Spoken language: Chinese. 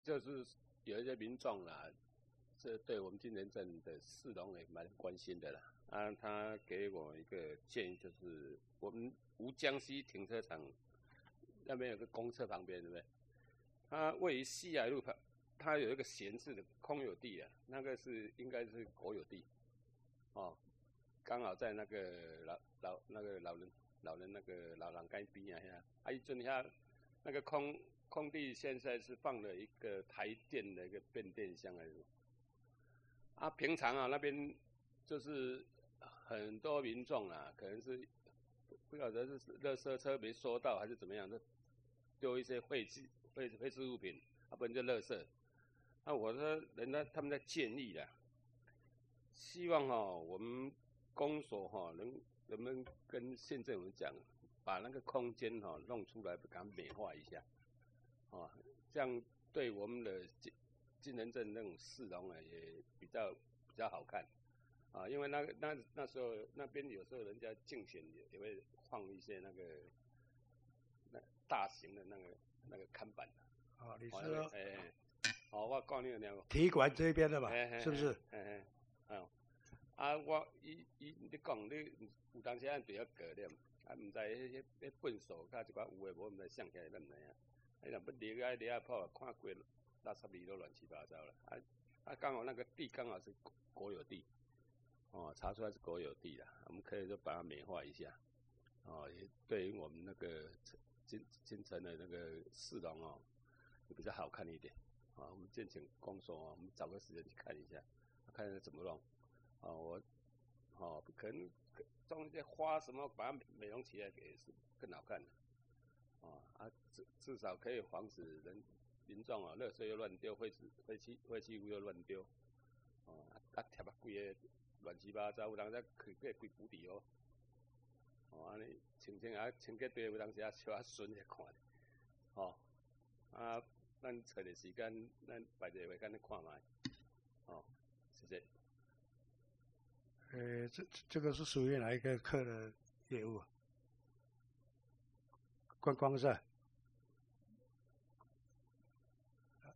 就是有一些民众啦，这对我们金城镇的市容也蛮关心的啦。啊，他给我一个建议，就是我们吴江西停车场那边有个公厕旁边，对不对？它位于西海路旁，它有一个闲置的空有地啊，那个应该是国有地，哦，刚好在那个那个老人那个老人街边啊，啊，一阵下那个空地现在是放了一个台电的一个变电箱还是什么？啊，平常啊那边就是很多民众啊，可能是不晓得是垃圾车没收到还是怎么样，就丢一些废弃物品，啊，不然就垃圾。那我说他们在建议啦，希望我们公所能不能跟县政府讲，把那个空间弄出来，给它美化一下，这样对我们的金城镇那种市容啊也比较好看。因为那时候那边有时候人家竞选也会放一些那大型的那个看板。 你说我告诉你了。 体育馆这边的吧，是不是？ 你讲你有当时按比较过了，唔知迄粪扫甲一寡有诶无，唔知想起来咱唔知影。若要离破，看过垃圾里都乱七八糟了。刚好那个地刚好是国有地。查出来是国有地啦，我们可以就把它美化一下，也对于我们那个金城的那个市容也比较好看一点，我们建请公所我们找个时间去看一下，看怎么弄，可能种一些花什么，把它美容起来也是更好看的，至少可以防止民众垃圾又乱丢，废弃物又乱丢，贴啊规个。乱七八糟，有当时开规谷底安尼清清洁地，有当时小顺下看，咱找个时间，咱摆一个间看卖，谢谢。 这个是属于哪一个科的业务？观光是吧？